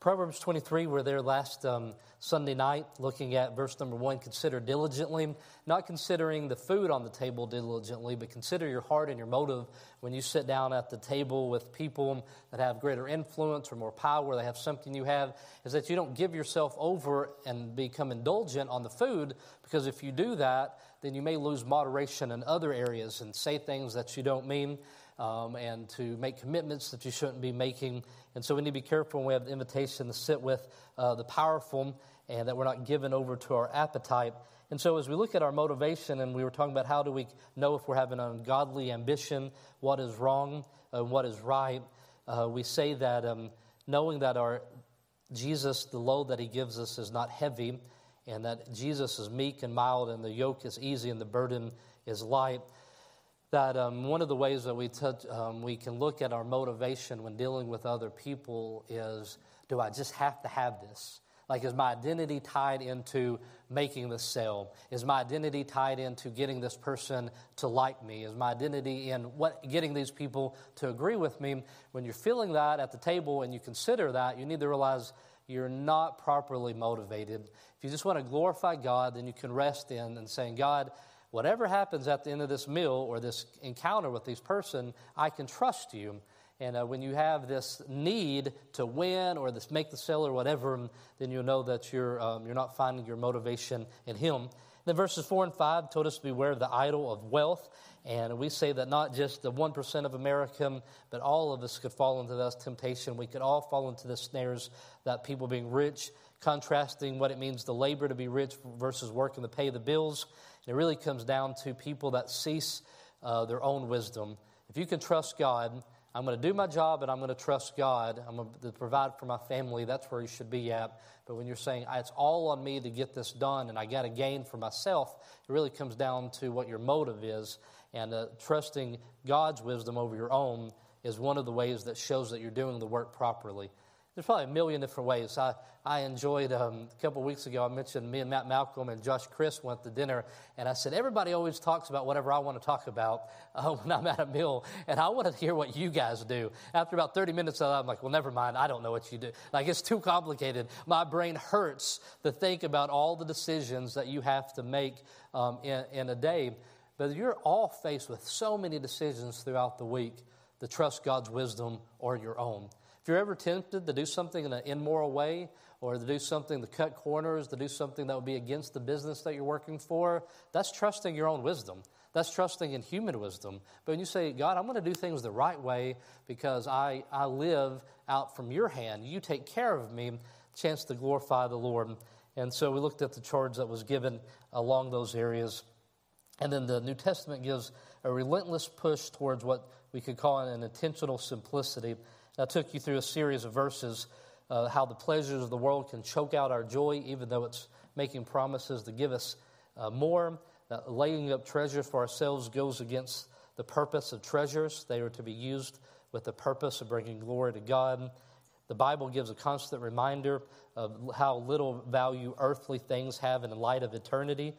Proverbs 23, we're there last Sunday night looking at verse number 1, consider diligently, not considering the food on the table diligently, but consider your heart and your motive when you sit down at the table with people that have greater influence or more power, they have something you have, is that you don't give yourself over and become indulgent on the food, because if you do that, then you may lose moderation in other areas and say things that you don't mean. And to make commitments that you shouldn't be making. And so we need to be careful when we have the invitation to sit with the powerful and that we're not given over to our appetite. And so as we look at our motivation, and we were talking about how do we know if we're having an ungodly ambition, what is wrong, and what is right, we say that knowing that our Jesus, the load that he gives us is not heavy, and that Jesus is meek and mild, and the yoke is easy and the burden is light. That one of the ways that we can look at our motivation when dealing with other people is, do I just have to have this? Like, is my identity tied into making this sale? Is my identity tied into getting this person to like me? Is my identity in getting these people to agree with me? When you're feeling that at the table and you consider that, you need to realize you're not properly motivated. If you just want to glorify God, then you can rest in and saying, God, whatever happens at the end of this meal or this encounter with this person, I can trust you. And when you have this need to win or this make the sale or whatever, then you'll know that you're not finding your motivation in him. Then verses 4 and 5 told us to beware of the idol of wealth. And we say that not just the 1% of America, but all of us could fall into this temptation. We could all fall into the snares that people being rich, contrasting what it means to labor to be rich versus working to pay the bills. And it really comes down to people that cease their own wisdom. If you can trust God, I'm going to do my job and I'm going to trust God. I'm going to provide for my family. That's where you should be at. But when you're saying, it's all on me to get this done and I got to gain for myself, it really comes down to what your motive is. And trusting God's wisdom over your own is one of the ways that shows that you're doing the work properly. There's probably a million different ways. I enjoyed, a couple of weeks ago, I mentioned me and Matt Malcolm and Josh Chris went to dinner, and I said, everybody always talks about whatever I want to talk about when I'm at a meal, and I want to hear what you guys do. After about 30 minutes of that, I'm like, well, never mind, I don't know what you do. Like, it's too complicated. My brain hurts to think about all the decisions that you have to make in a day. But you're all faced with so many decisions throughout the week to trust God's wisdom or your own. If you're ever tempted to do something in an immoral way or to do something to cut corners, to do something that would be against the business that you're working for, that's trusting your own wisdom. That's trusting in human wisdom. But when you say, God, I'm going to do things the right way because I live out from your hand. You take care of me, chance to glorify the Lord. And so we looked at the charge that was given along those areas. And then the New Testament gives a relentless push towards what we could call an intentional simplicity. I took you through a series of verses, how the pleasures of the world can choke out our joy, even though it's making promises to give us more. Laying up treasure for ourselves goes against the purpose of treasures. They are to be used with the purpose of bringing glory to God. The Bible gives a constant reminder of how little value earthly things have in the light of eternity.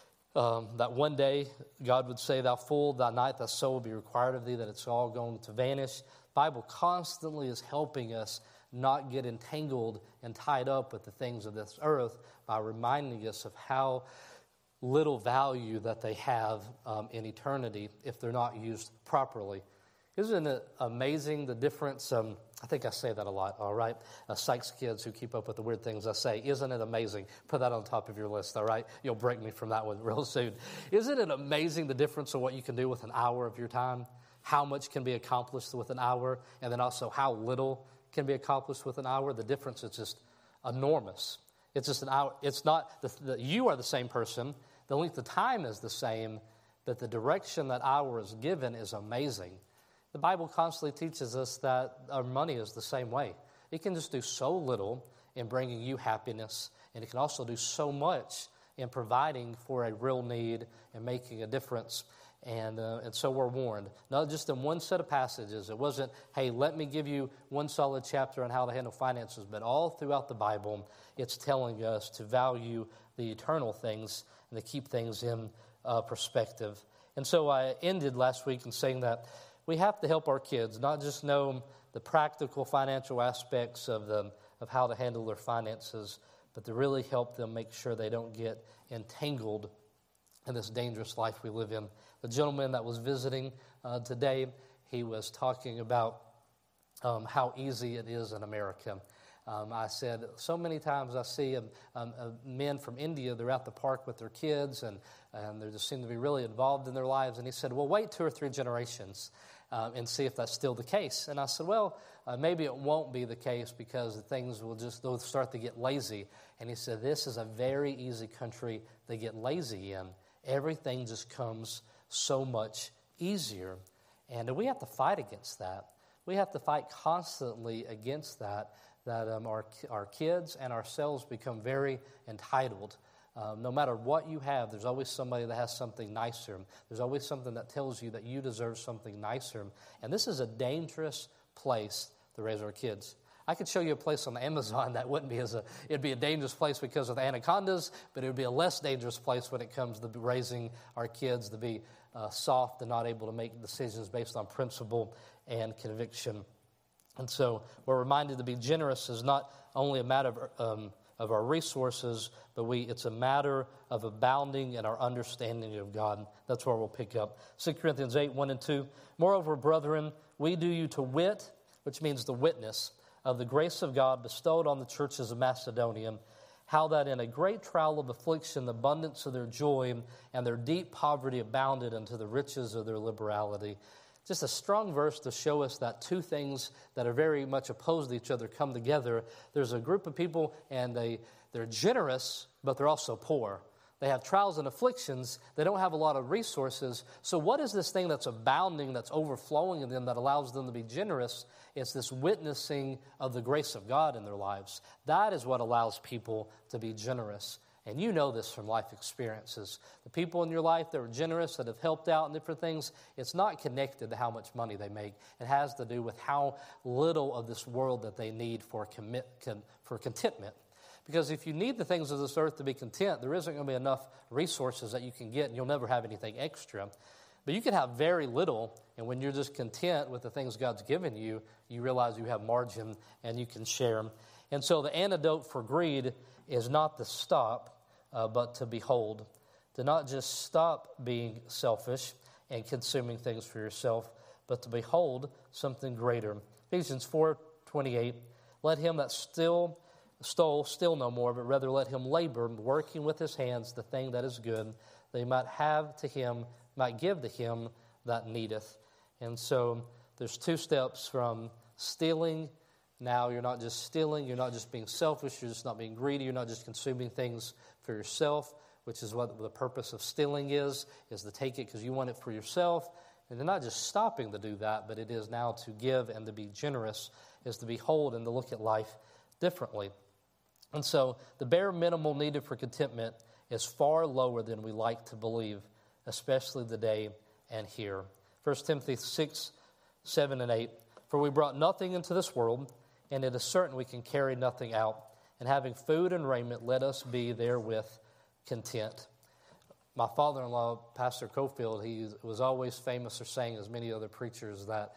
That one day God would say, thou fool, thy night, thy soul will be required of thee, that it's all going to vanish. The Bible constantly is helping us not get entangled and tied up with the things of this earth by reminding us of how little value that they have in eternity if they're not used properly. Isn't it amazing the difference? I think I say that a lot, all right? Sykes kids who keep up with the weird things I say. Isn't it amazing? Put that on top of your list, all right? You'll break me from that one real soon. Isn't it amazing the difference of what you can do with an hour of your time? How much can be accomplished with an hour, and then also how little can be accomplished with an hour? The difference is just enormous. It's just an hour. It's not you are the same person. The length of time is the same, but the direction that hour is given is amazing. The Bible constantly teaches us that our money is the same way. It can just do so little in bringing you happiness, and it can also do so much in providing for a real need and making a difference. And so we're warned, not just in one set of passages. It wasn't, hey, let me give you one solid chapter on how to handle finances, but all throughout the Bible, it's telling us to value the eternal things and to keep things in perspective. And so I ended last week in saying that we have to help our kids not just know the practical financial aspects of of how to handle their finances, but to really help them make sure they don't get entangled in this dangerous life we live in. The gentleman that was visiting today, he was talking about how easy it is in America. I said, so many times I see men from India, they're at the park with their kids, and they just seem to be really involved in their lives. And he said, well, wait 2 or 3 generations and see if that's still the case. And I said, well, maybe it won't be the case because things they'll start to get lazy. And he said, this is a very easy country to get lazy in. Everything just comes so much easier. And we have to fight against that. We have to fight constantly against that our kids and ourselves become very entitled. No matter what you have, there's always somebody that has something nicer. There's always something that tells you that you deserve something nicer. And this is a dangerous place to raise our kids. I could show you a place on Amazon that wouldn't be it'd be a dangerous place because of the anacondas, but it would be a less dangerous place when it comes to raising our kids to be soft and not able to make decisions based on principle and conviction. And so we're reminded to be generous is not only a matter of our resources, but it's a matter of abounding in our understanding of God. That's where we'll pick up. 2 Corinthians 8, 1 and 2. Moreover, brethren, we do you to wit, which means the witness, of the grace of God bestowed on the churches of Macedonia, how that in a great trial of affliction, the abundance of their joy and their deep poverty abounded unto the riches of their liberality. Just a strong verse to show us that 2 things that are very much opposed to each other come together. There's a group of people, and they're generous, but they're also poor. They have trials and afflictions. They don't have a lot of resources. So what is this thing that's abounding, that's overflowing in them, that allows them to be generous? It's this witnessing of the grace of God in their lives. That is what allows people to be generous. And you know this from life experiences. The people in your life that are generous, that have helped out in different things, it's not connected to how much money they make. It has to do with how little of this world that they need for contentment. Because if you need the things of this earth to be content, there isn't going to be enough resources that you can get, and you'll never have anything extra. But you can have very little, and when you're just content with the things God's given you, you realize you have margin and you can share them. And so the antidote for greed is not to stop, but to behold. To not just stop being selfish and consuming things for yourself, but to behold something greater. Ephesians 4:28, let him that stole steal no more, but rather let him labor, working with his hands the thing that is good, that he might give to him that needeth. And so there's 2 steps from stealing. Now you're not just stealing, you're not just being selfish, you're just not being greedy, you're not just consuming things for yourself, which is what the purpose of stealing is to take it because you want it for yourself. And they're not just stopping to do that, but it is now to give and to be generous, is to behold and to look at life differently. And so the bare minimum needed for contentment is far lower than we like to believe, especially today and here. 1 Timothy 6, 7 and 8. For we brought nothing into this world, and it is certain we can carry nothing out. And having food and raiment, let us be therewith content. My father-in-law, Pastor Cofield, he was always famous for saying, as many other preachers, that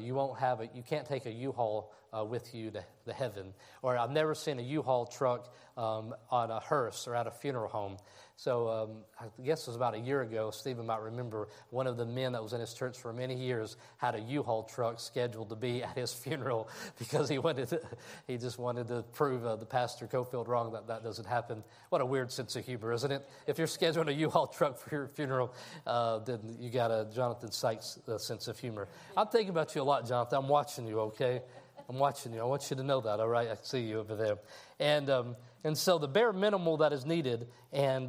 you can't take a U-Haul with you to heaven. Or I've never seen a U-Haul truck on a hearse or at a funeral home. So I guess it was about a year ago, Stephen might remember, one of the men that was in his church for many years had a U-Haul truck scheduled to be at his funeral because he just wanted to prove the Pastor Cofield wrong that doesn't happen. What a weird sense of humor, isn't it? If you're scheduling a U-Haul truck for your funeral, then you got a Jonathan Sykes sense of humor. I'm thinking about you a lot, Jonathan. I'm watching you, okay? I'm watching you. I want you to know that, all right? I see you over there. And so the bare minimal that is needed, and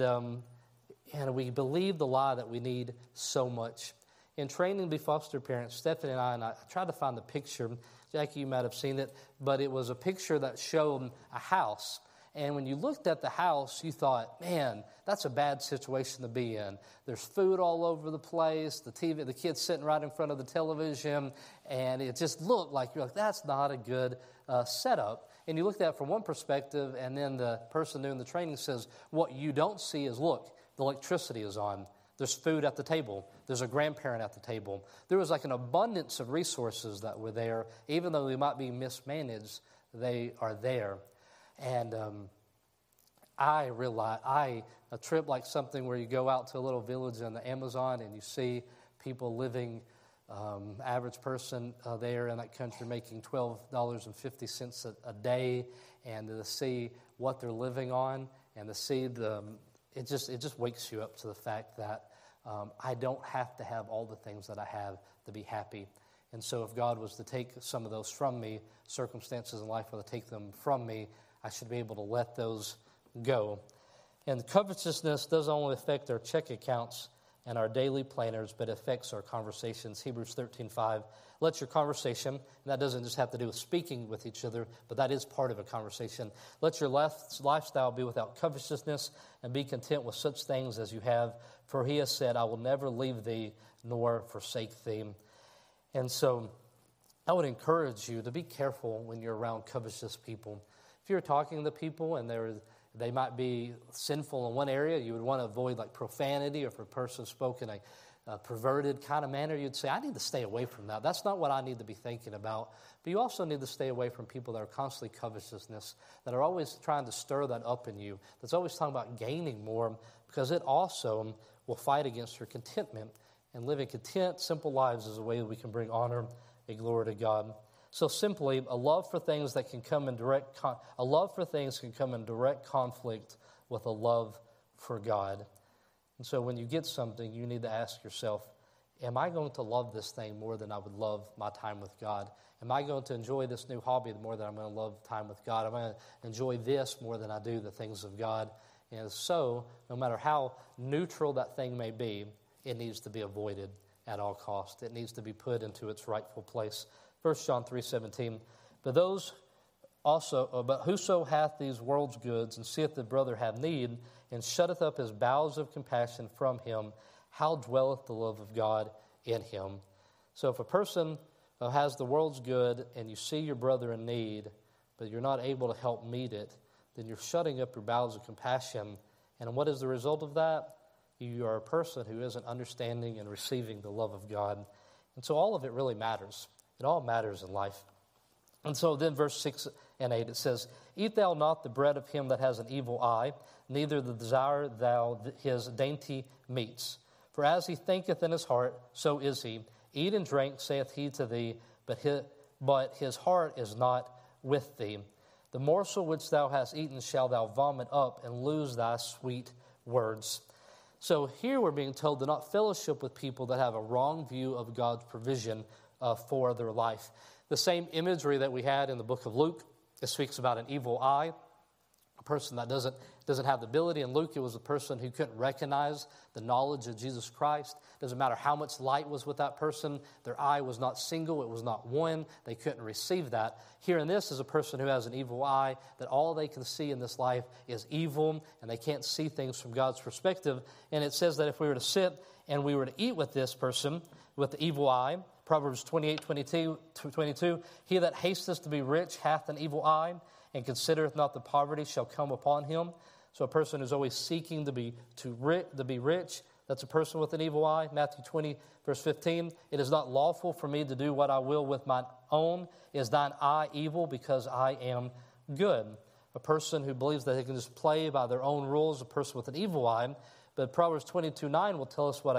we believe the lie that we need so much. In training to be foster parents, Stephanie and I tried to find the picture. Jackie, you might have seen it, but it was a picture that showed a house. And when you looked at the house, you thought, man, that's a bad situation to be in. There's food all over the place, the kids sitting right in front of the television, and it just looked like, you're like, that's not a good setup. And you look at it from one perspective, and then the person doing the training says, what you don't see is, look, the electricity is on. There's food at the table. There's a grandparent at the table. There was like an abundance of resources that were there, even though they might be mismanaged. they are there. And I realize, a trip like something where you go out to a little village in the Amazon and you see people living, average person there in that country making $12.50 a day, and to see what they're living on, and to see it just wakes you up to the fact that I don't have to have all the things that I have to be happy. And so if God was to take some of those from me, circumstances in life were to take them from me, I should be able to let those go. And covetousness doesn't only affect our check accounts and our daily planners, but it affects our conversations. Hebrews 13:5, let your conversation, and that doesn't just have to do with speaking with each other, but that is part of a conversation. Let your lifestyle be without covetousness, and be content with such things as you have. For he has said, I will never leave thee nor forsake thee. And so I would encourage you to be careful when you're around covetous people. If you're talking to people and they might be sinful in one area, you would want to avoid like profanity, or if a person spoke in a perverted kind of manner, you'd say, I need to stay away from that. That's not what I need to be thinking about. But you also need to stay away from people that are constantly covetousness, that are always trying to stir that up in you, that's always talking about gaining more, because it also will fight against your contentment. And living content, simple lives is a way that we can bring honor and glory to God. So simply, a love for things that can come in direct conflict with a love for God. And so when you get something, you need to ask yourself, am I going to love this thing more than I would love my time with God? Am I going to enjoy this new hobby more than I'm going to love time with God? Am I going to enjoy this more than I do the things of God? And so, no matter how neutral that thing may be, it needs to be avoided at all costs. It needs to be put into its rightful place. 1 John 3:17, but whoso hath these world's goods, and seeth the brother have need, and shutteth up his bowels of compassion from him, how dwelleth the love of God in him? So if a person has the world's good, and you see your brother in need, but you're not able to help meet it, then you're shutting up your bowels of compassion. And what is the result of that? You are a person who isn't understanding and receiving the love of God. And so all of it really matters. It all matters in life. And so then verse 6 and 8, it says, eat thou not the bread of him that has an evil eye, neither desire thou his dainty meats. For as he thinketh in his heart, so is he. Eat and drink, saith he to thee, but his heart is not with thee. The morsel which thou hast eaten shall thou vomit up, and lose thy sweet words. So here we're being told to not fellowship with people that have a wrong view of God's provision for their life. The same imagery that we had in the book of Luke, it speaks about an evil eye, a person that doesn't have the ability. In Luke, it was a person who couldn't recognize the knowledge of Jesus Christ. Doesn't matter how much light was with that person. Their eye was not single. It was not one. They couldn't receive that. Here in this is a person who has an evil eye, that all they can see in this life is evil, and they can't see things from God's perspective. And it says that if we were to sit and we were to eat with this person with the evil eye, Proverbs 28:22, he that hasteth to be rich hath an evil eye, and considereth not the poverty shall come upon him. So a person who's always seeking to be rich, that's a person with an evil eye. Matthew 20, verse 15, it is not lawful for me to do what I will with mine own. Is thine eye evil because I am good? A person who believes that they can just play by their own rules, a person with an evil eye. But Proverbs 22:9 will tell us what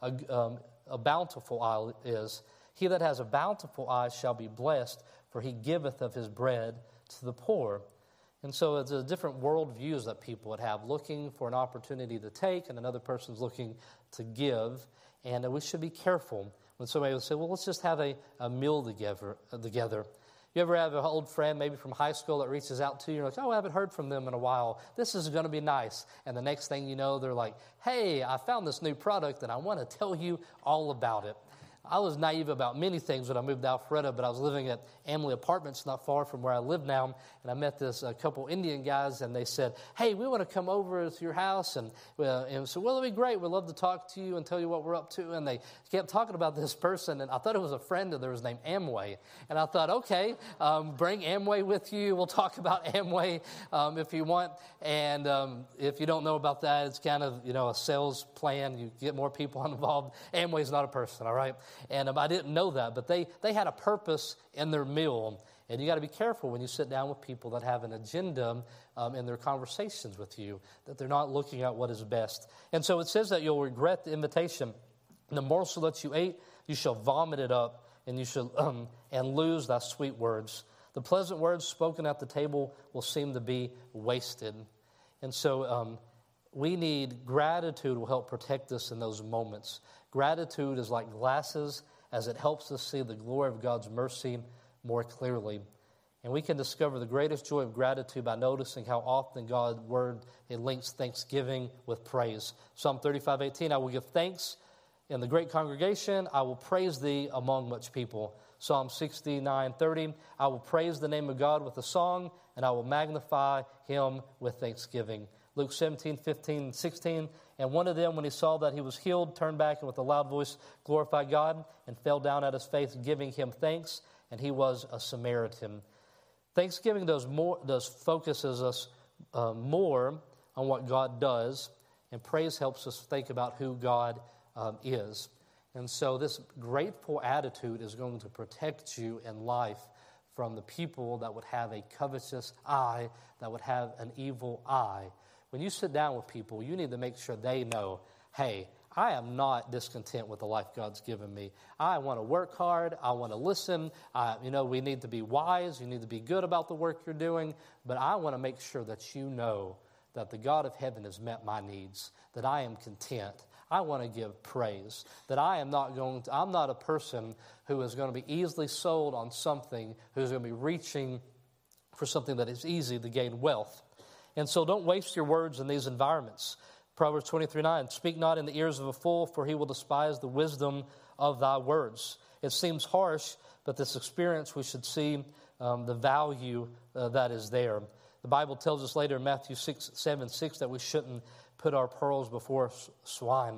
a bountiful eye is. He that has a bountiful eye shall be blessed, for he giveth of his bread to the poor. And so it's a different worldviews that people would have, looking for an opportunity to take, and another person's looking to give. And we should be careful when somebody would say, well, let's just have a meal together. You ever have an old friend, maybe from high school, that reaches out to you, and you're like, oh, I haven't heard from them in a while. This is going to be nice. And the next thing you know, they're like, hey, I found this new product, and I want to tell you all about it. I was naive about many things when I moved to Alpharetta, but I was living at Amley Apartments not far from where I live now, and I met this couple Indian guys, and they said, hey, we want to come over to your house, and so, well, it'll be great. We'd love to talk to you and tell you what we're up to, and they kept talking about this person, and I thought it was a friend of theirs named Amway, and I thought, okay, bring Amway with you. We'll talk about Amway if you want, and if you don't know about that, it's kind of, a sales plan. You get more people involved. Amway's not a person, all right? And I didn't know that, but they had a purpose in their meal. And you got to be careful when you sit down with people that have an agenda in their conversations with you, that they're not looking at what is best. And so it says that you'll regret the invitation. The morsel that you ate, you shall vomit it up, and you shall and lose thy sweet words. The pleasant words spoken at the table will seem to be wasted. And so we need gratitude will help protect us in those moments. Gratitude is like glasses as it helps us see the glory of God's mercy more clearly. And we can discover the greatest joy of gratitude by noticing how often God's word it links thanksgiving with praise. Psalm 35:18, I will give thanks in the great congregation. I will praise thee among much people. Psalm 69:30, I will praise the name of God with a song, and I will magnify him with thanksgiving. Luke 17:15, 16, and one of them, when he saw that he was healed, turned back and with a loud voice glorified God and fell down at his face, giving him thanks, and he was a Samaritan. Thanksgiving focuses us more on what God does, and praise helps us think about who God is. And so this grateful attitude is going to protect you in life from the people that would have a covetous eye, that would have an evil eye. When you sit down with people, you need to make sure they know, hey, I am not discontent with the life God's given me. I want to work hard. I want to listen. We need to be wise. You need to be good about the work you're doing. But I want to make sure that you know that the God of heaven has met my needs, that I am content. I want to give praise, that I'm not a person who is going to be easily sold on something, who's going to be reaching for something that is easy to gain wealth. And so don't waste your words in these environments. Proverbs 23:9, speak not in the ears of a fool, for he will despise the wisdom of thy words. It seems harsh, but this experience we should see the value that is there. The Bible tells us later in Matthew 7:6 that we shouldn't put our pearls before swine.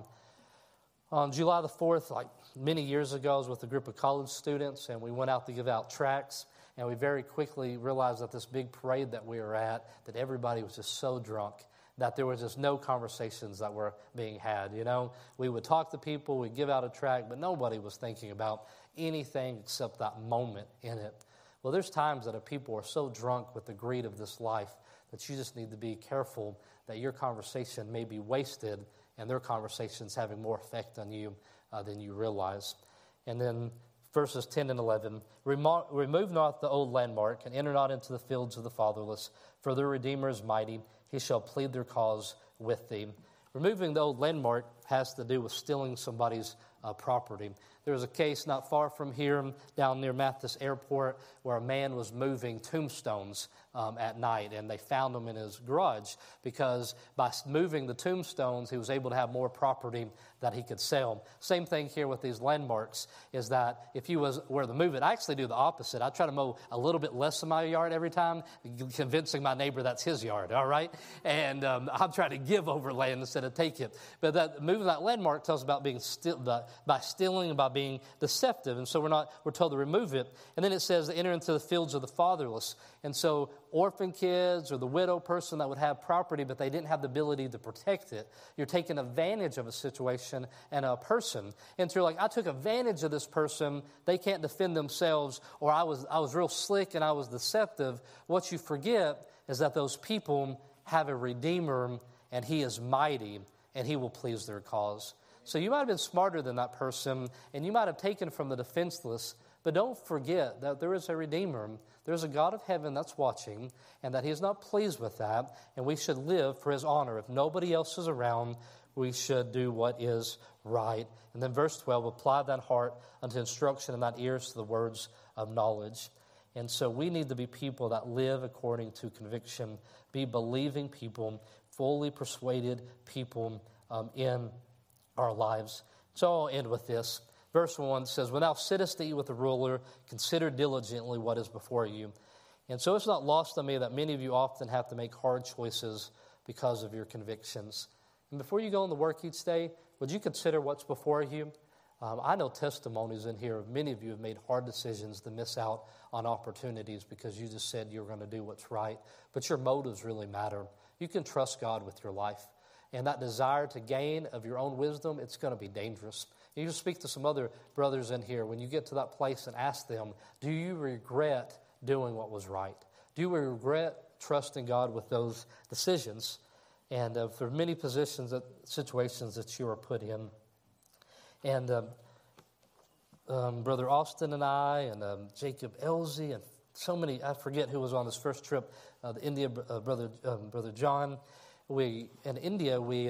On July the 4th, like many years ago, I was with a group of college students, and we went out to give out tracts. And we very quickly realized that this big parade that we were at, that everybody was just so drunk, that there was just no conversations that were being had. We would talk to people, we'd give out a tract, but nobody was thinking about anything except that moment in it. Well, there's times that people are so drunk with the greed of this life that you just need to be careful that your conversation may be wasted and their conversation's having more effect on you than you realize. And then verses 10 and 11, remove not the old landmark, and enter not into the fields of the fatherless, for their Redeemer is mighty, he shall plead their cause with thee. Removing the old landmark has to do with stealing somebody's property. There was a case not far from here, down near Mathis Airport, where a man was moving tombstones at night, and they found them in his garage because by moving the tombstones, he was able to have more property that he could sell. Same thing here with these landmarks, is that if you were to move it, I actually do the opposite. I try to mow a little bit less of my yard every time, convincing my neighbor that's his yard, all right? And I'm trying to give over land instead of take it. But moving that landmark tells about being by stealing and by being deceptive. And so we're told to remove it. And then it says to enter into the fields of the fatherless. And so orphan kids or the widow person that would have property, but they didn't have the ability to protect it. You're taking advantage of a situation and a person. And so you're like, I took advantage of this person. They can't defend themselves, or I was real slick and I was deceptive. What you forget is that those people have a Redeemer, and he is mighty, and he will please their cause. So you might have been smarter than that person, and you might have taken from the defenseless, but don't forget that there is a Redeemer. There's a God of heaven that's watching, and that he is not pleased with that, and we should live for his honor. If nobody else is around, we should do what is right. And then verse 12, apply thine heart unto instruction and thine ears to the words of knowledge. And so we need to be people that live according to conviction, be believing people, fully persuaded people in our lives. So I'll end with this. Verse 1 says, when thou sittest to eat with the ruler, consider diligently what is before you. And so it's not lost on me that many of you often have to make hard choices because of your convictions. And before you go into work each day, would you consider what's before you? I know testimonies in here of many of you have made hard decisions to miss out on opportunities because you just said you were going to do what's right. But your motives really matter. You can trust God with your life. And that desire to gain of your own wisdom, it's going to be dangerous. You can speak to some other brothers in here when you get to that place and ask them, do you regret doing what was right? Do you regret trusting God with those decisions? And for many situations that you are put in. And Brother Austin and I and Jacob Elsie and so many, I forget who was on this first trip, the India, Brother John. In India, we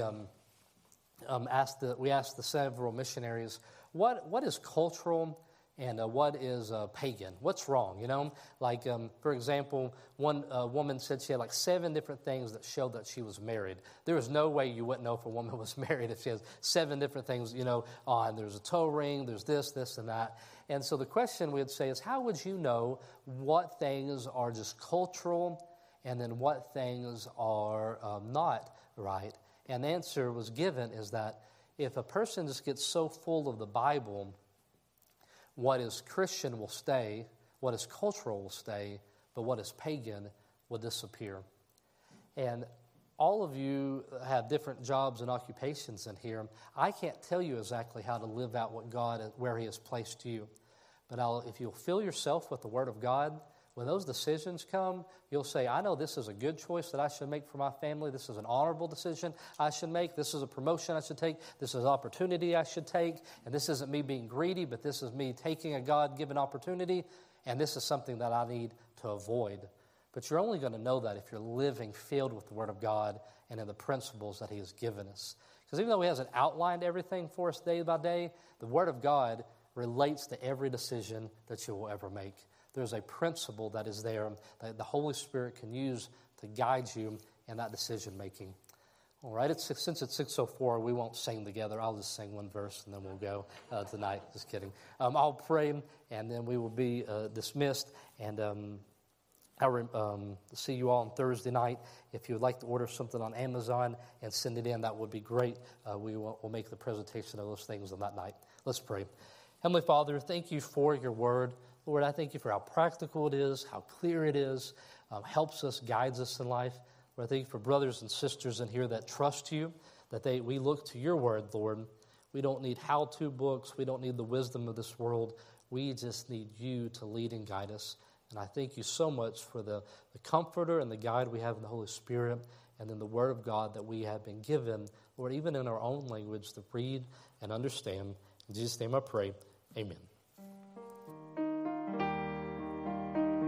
asked the several missionaries, what is cultural and what is pagan? What's wrong? You know, like for example, one woman said she had like 7 different things that showed that she was married. There is no way you wouldn't know if a woman was married if she has 7 different things, you know, on. There's a toe ring, there's this, and that. And so the question we would say is, how would you know what things are just cultural and then what things are not right? And the answer was given is that if a person just gets so full of the Bible, what is Christian will stay, what is cultural will stay, but what is pagan will disappear. And all of you have different jobs and occupations in here. I can't tell you exactly how to live out what God, where He has placed you. But if you'll fill yourself with the Word of God, when those decisions come, you'll say, I know this is a good choice that I should make for my family. This is an honorable decision I should make. This is a promotion I should take. This is an opportunity I should take. And this isn't me being greedy, but this is me taking a God-given opportunity. And this is something that I need to avoid. But you're only going to know that if you're living filled with the Word of God and in the principles that He has given us. Because even though He hasn't outlined everything for us day by day, the Word of God relates to every decision that you will ever make. There's a principle that is there that the Holy Spirit can use to guide you in that decision making. All right, since it's 6:04, we won't sing together. I'll just sing one verse and then we'll go tonight. Just kidding. I'll pray and then we will be dismissed. And I'll see you all on Thursday night. If you would like to order something on Amazon and send it in, that would be great. We'll make the presentation of those things on that night. Let's pray. Heavenly Father, thank you for your word. Lord, I thank you for how practical it is, how clear it is, helps us, guides us in life. Lord, I thank you for brothers and sisters in here that trust you, that we look to your word, Lord. We don't need how-to books. We don't need the wisdom of this world. We just need you to lead and guide us. And I thank you so much for the comforter and the guide we have in the Holy Spirit and in the Word of God that we have been given, Lord, even in our own language to read and understand. In Jesus' name I pray, amen.